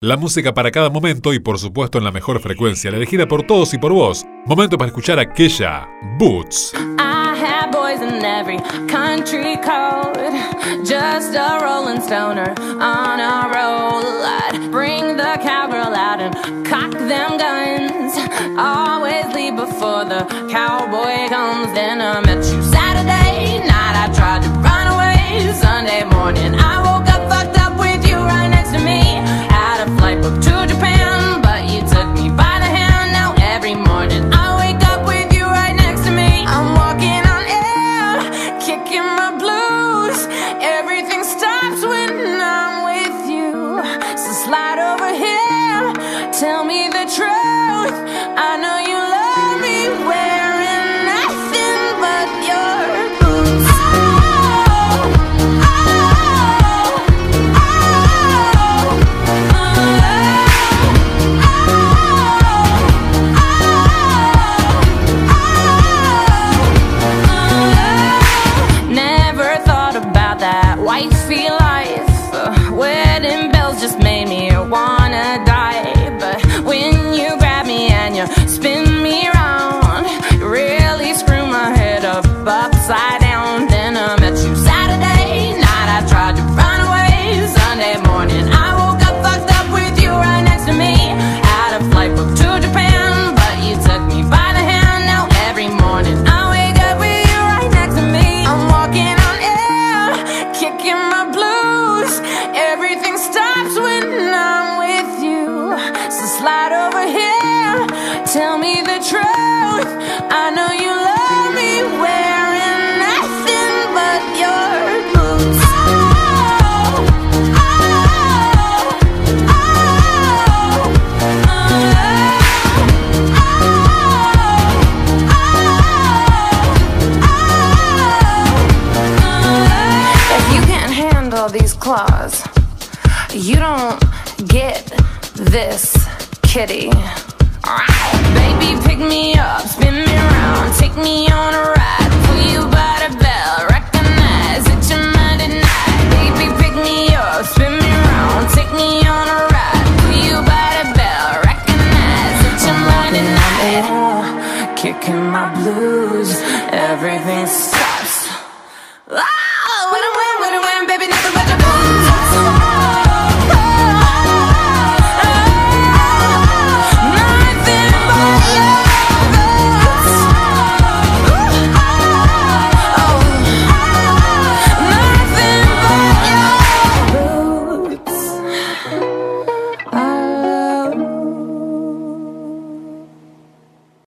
La música para cada momento y por supuesto en la mejor frecuencia, la elegida por todos y por vos. Momento para escuchar aquella Boots. I had boys in every country code, just a rolling stoner on a roll. I'd bring the cowgirl out and cock them guns, always leave before the cowboy comes. Then I met you Saturday night, I tried to run away. Sunday morning I woke up fucked up with you right next to me. Had a flight booked to Japan, but you took me by the hand. Now every morning I wake up with you right next to me. I'm walking on air, kicking my blues. Everything stops when I'm with you. So slide over here, tell me the truth. I know you love me wearing nothing but your boots. Never thought about that wifey life. Wedding bells just made me wanna die. But when you grab me and you spin me around, you really screw my head up upside down. Then I met you Saturday night, I tried to run away. Sunday morning I woke up fucked up with you right next to me. Had a flight booked to Japan, but you took me by the hand. Now every morning I wake up with you right next to me. I'm walking on air, kicking my blues. Everything stops when I'm with you. So slide over here, tell me the truth. I know you love me wearing nothing but your boots. If you can't handle these claws, you don't get this kitty. Alright, baby, pick me up, spin me around, take me on a ride, pull you by the